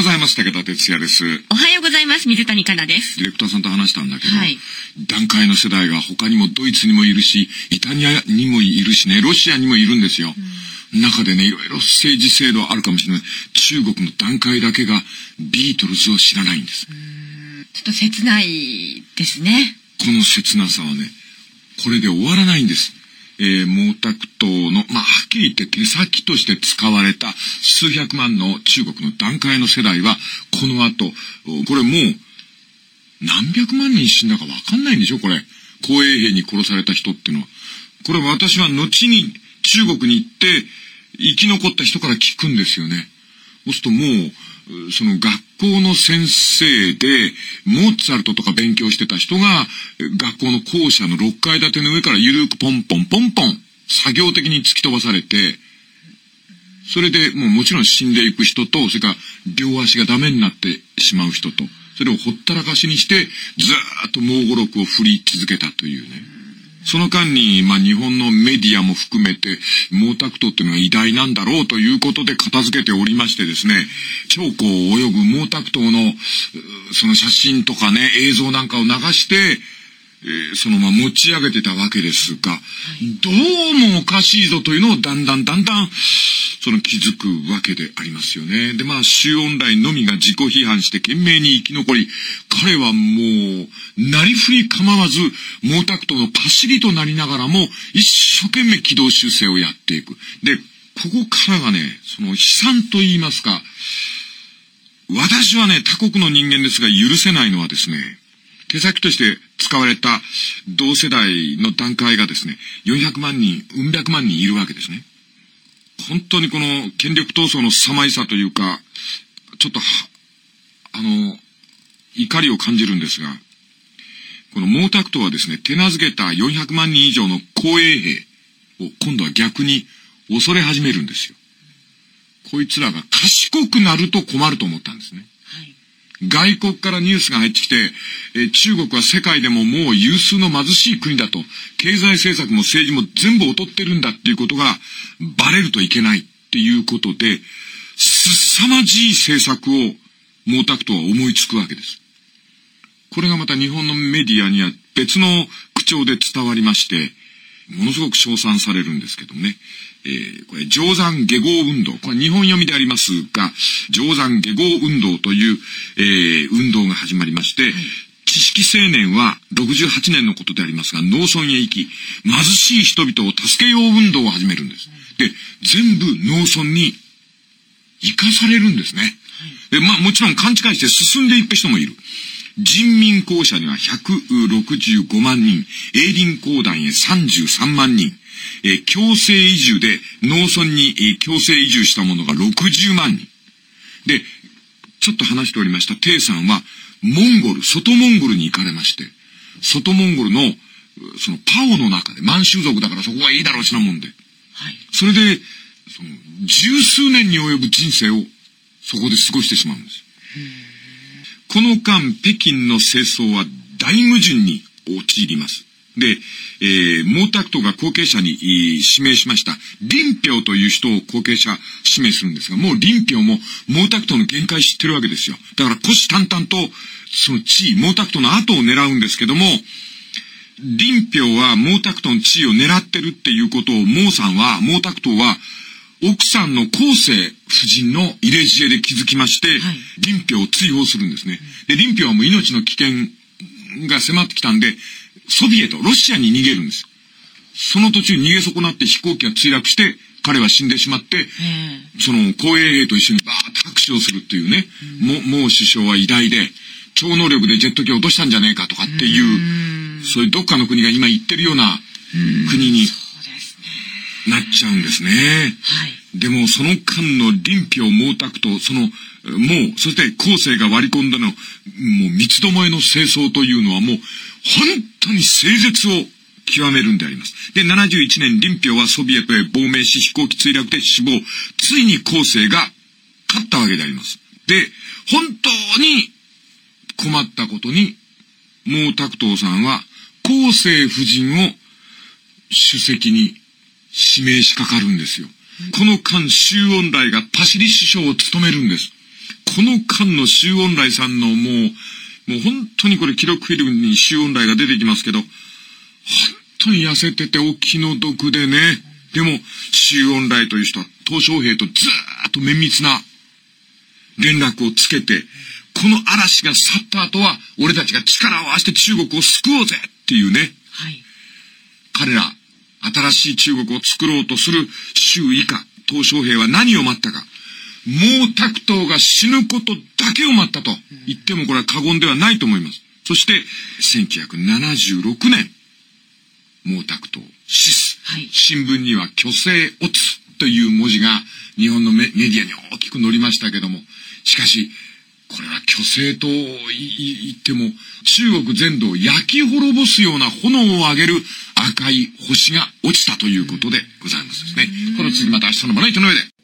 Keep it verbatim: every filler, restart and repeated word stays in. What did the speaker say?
ございます。武田哲也です。 おはようございます。水谷香奈です。 ディレクターさんと話したんだけど、 はい、 団塊の世代が他にもドイツにもいるし、イタリアにもいるしね、ロシアにもいるんですよ。うん、中でね、いろいろ政治制度あるかもしれない。中国の団塊だけがビートルズを知らないんです。 うーん、ちょっと切ないですね。 この切なさはね、これで終わらないんです。えー、毛沢東の、まあ、はっきり言って手先として使われた数百万の中国の団塊の世代は、この後、これもう、何百万人死んだかわかんないんでしょこれ。紅衛兵に殺された人っていうのは。これ私は後に中国に行って、生き残った人から聞くんですよね。そうするともう、その学校の先生で、モーツァルトとか勉強してた人が、学校の校舎のろっかい建ての上からゆるくポンポンポンポン、作業的に突き飛ばされて、それでもうもちろん死んでいく人と、それから両足がダメになってしまう人と、それをほったらかしにして、ずーっと猛語録を振り続けたというね。その間に、まあ、日本のメディアも含めて、毛沢東っていうのは偉大なんだろうということで片付けておりましてですね、長江を泳ぐ毛沢東の、その写真とかね、映像なんかを流して、えー、そのまま持ち上げてたわけですが、どうもおかしいぞというのをだんだんだんだん、その気づくわけでありますよね。で、まあ、周恩来のみが自己批判して懸命に生き残り、彼はもう、なりふり構わず、毛沢東のパシリとなりながらも、一生懸命軌道修正をやっていく。で、ここからがね、その悲惨と言いますか、私はね、他国の人間ですが許せないのはですね、手先として使われた同世代の団塊がですね、よんひゃくまんにん、うん百万人いるわけですね。本当にこの権力闘争の凄まじさというか、ちょっとは、あの、怒りを感じるんですが、この毛沢東はですね、手なずけたよんひゃくまんにん以上の紅衛兵を今度は逆に恐れ始めるんですよ。こいつらが賢くなると困ると思ったんですね。外国からニュースが入ってきて、え中国は世界でももう有数の貧しい国だと、経済政策も政治も全部劣ってるんだっていうことがバレるといけないっていうことで、凄まじい政策を毛沢東は思いつくわけです。これがまた日本のメディアには別の口調で伝わりまして、ものすごく称賛されるんですけどもね。えー、これ、定山下号運動。これ日本読みでありますが、定山下号運動という、えー、運動が始まりまして、はい、知識青年はろくじゅうはちねんのことでありますが、農村へ行き、貧しい人々を助けよう運動を始めるんです。で、全部農村に生かされるんですね。で、まあもちろん勘違いして進んでいく人もいる。人民公社にはひゃくろくじゅうごまんにん、営林公団へさんじゅうさんまんにん、えー、強制移住で農村に、えー、強制移住した者がろくじゅうまんにん。で、ちょっと話しておりました、テイさんは、モンゴル、外モンゴルに行かれまして、外モンゴルの、そのパオの中で、満州族だからそこがいいだろうしなもんで。はい。それで、その、十数年に及ぶ人生をそこで過ごしてしまうんです。この間、北京の清掃は大矛盾に陥ります。で、えー、毛沢東が後継者に、えー、指名しました。林彪という人を後継者指名するんですが、もう林彪も毛沢東の限界知ってるわけですよ。だから虎視眈々と、その地位、毛沢東の後を狙うんですけども、林彪は毛沢東の地位を狙ってるっていうことを、毛さんは、毛沢東は、奥さんの江青夫人の入れ知恵で気づきまして、はい、林彪を追放するんですね。で、林彪はもう命の危険が迫ってきたんで、ソビエト、ロシアに逃げるんです。その途中逃げ損なって飛行機が墜落して、彼は死んでしまって、その紅衛兵と一緒にバーッと拍手をするっていうね、も、もう首相は偉大で、超能力でジェット機を落としたんじゃねえかとかっていう、そういうどっかの国が今言ってるような国になっちゃうんですね。はい、でもその間の林彪、毛沢東、その、もう、そして後世が割り込んだの、もう三つどもえの清掃というのはもう、本当に清絶を極めるんであります。で、ななじゅういちねん、林彪はソビエトへ亡命し、飛行機墜落で死亡。ついに後世が勝ったわけであります。で、本当に困ったことに、毛沢東さんは、江青夫人を主席に指名しかかるんですよ。この間、周恩来がパシリ首相を務めるんです。 この間の周恩来さんのもう、もう本当にこれ記録フィルムに周恩来が出てきますけど、本当に痩せててお気の毒でね。でも、周恩来という人は鄧小平とずーっと綿密な連絡をつけて、この嵐が去った後は、俺たちが力を合わせて中国を救おうぜっていうね。 はい。 彼ら、新しい中国を作ろうとする周以下、鄧小平は何を待ったか。毛沢東が死ぬことだけを待ったと言ってもこれは過言ではないと思います。そして、せんきゅうひゃくななじゅうろくねん、毛沢東死す。はい、新聞には虚勢落つという文字が日本のメディアに大きく載りましたけども、しかし、これは虚勢と言っても、中国全土を焼き滅ぼすような炎を上げる赤い星が落ちたということでございますですね。この次また明日のまな板の上で。